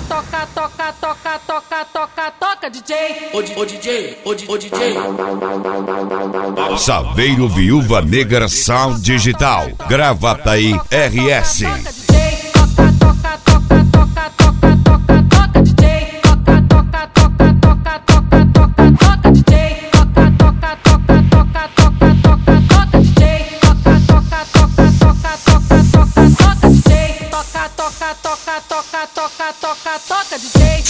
toca, DJ. Ô DJ. Saveiro Viúva Negra Sound Digital. Gravataí RS. Toca, DJ.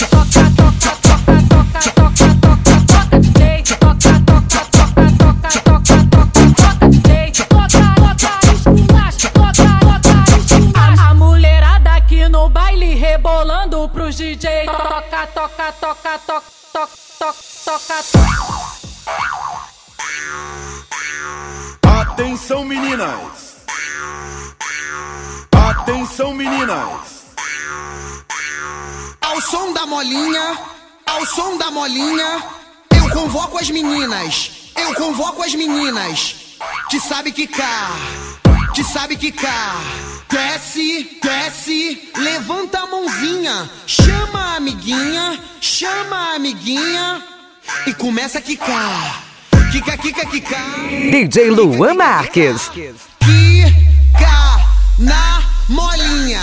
A mulherada aqui no baile rebolando pros DJ. Toca. Atenção, meninas. Atenção, meninas. Ao som da molinha, ao som da molinha, eu convoco as meninas, que sabe quicar, desce, levanta a mãozinha, chama a amiguinha, e começa a quicar, quica. DJ Luan Marques. Quica na molinha.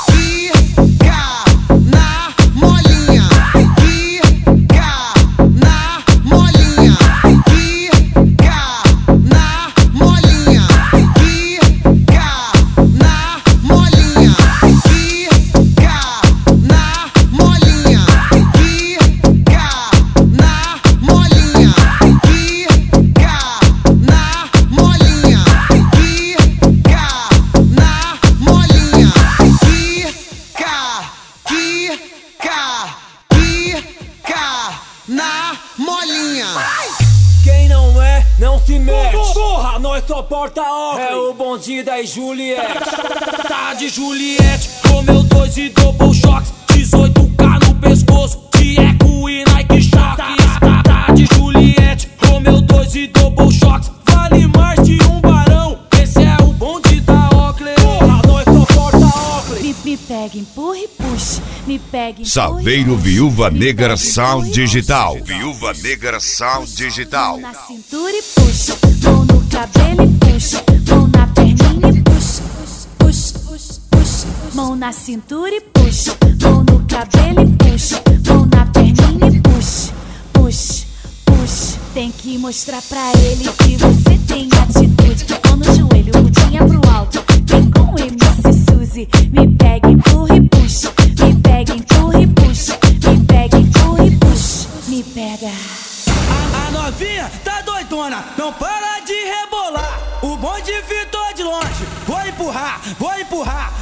Na molinha. Quem não é, não se mete. Porra, nós só porta óculos. É o bonde da Juliette. Tá de Juliette, com meu 2 e double shocks, 18K no pescoço, de eco e Nike Shox. Tá de Juliette, com meu 2 e double shocks, vale mais de um barão. Esse é o bonde da Oakley. Porra, nós só porta óculos. Me pega, empurra e puxa. Me pega, Saveiro Viúva Negra Sound Digital. Viúva Negra Sound Digital. Mão na cintura e puxa, mão no cabelo e puxa, mão na perninha e puxa. Mão na cintura e puxa, mão no cabelo e puxa, mão na perninha e puxa. Tem que mostrar pra ele que você tem atitude. Mão no joelho, mudinha pro alto, vem com MC Suzy. Me pega, empurra e puxa. Me pega, empurra e puxa. Me pega, empurra e puxa. Me pega. A novinha tá doidona, não para de rebolar. O bonde fitou de longe. Vou empurrar. Vou empurrar.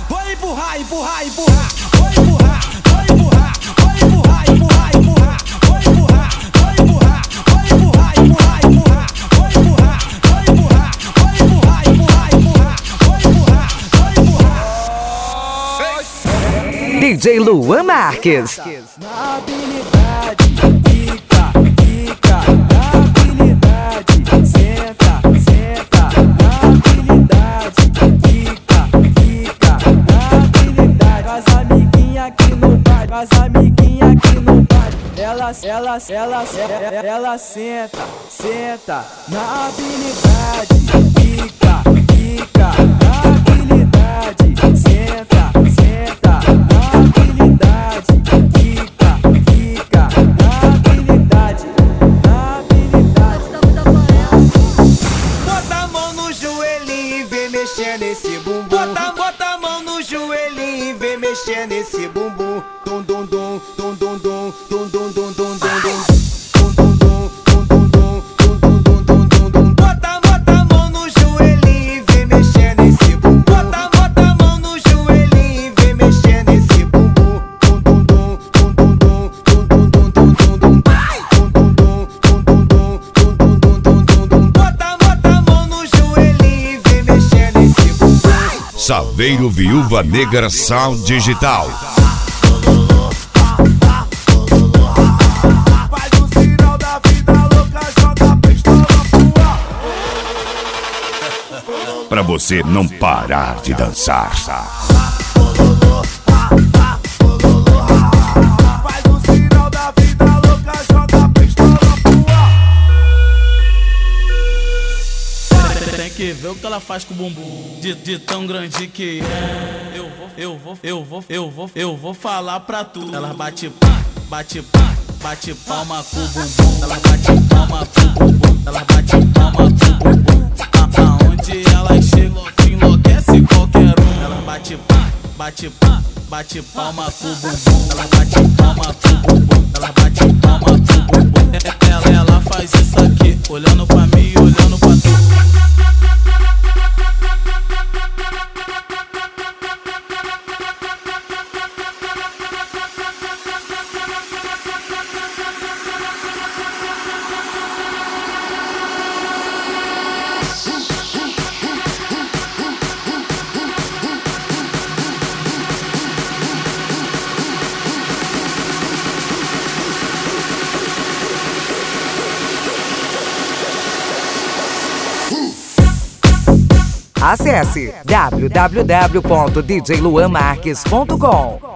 DJ Luan Marques. Na habilidade, fica, na habilidade, senta, na habilidade, fica, na habilidade. As amiguinhas aqui no baile, ela senta, na habilidade, fica, na habilidade, senta. Nesse bumbum, bota a mão no joelhinho e vem mexer nesse bumbum. Dum dum dum, dum dum dum, dum dum dum dum dum dum. Bota a mão no joelhinho e vem mexer nesse bumbum. Bota a mão no joelhinho e vem mexer nesse bumbum. Dum dum dum, dum dum dum, dum dum dum dum dum. Bota a mão no joelhinho e vem mexer nesse bumbum. Saveiro Viúva Negra Sound Digital. Faz o sinal da vida louca, joga a pistola pro alto. Pra você não parar de dançar. ver o que ela faz com o bumbum. De tão grande que é. Eu vou falar pra tu. Ela bate palma com o bumbum. Ela bate palma com o bumbum. Ela bate palma com o bumbum. Aonde ela chega, enlouquece qualquer um. Ela bate palma com o bumbum. Ela bate palma com o bumbum. Ela bate palma com o bumbum. Ela faz isso aqui, olhando pra mim e olhando pra tu. Acesse www.djluanmarques.com.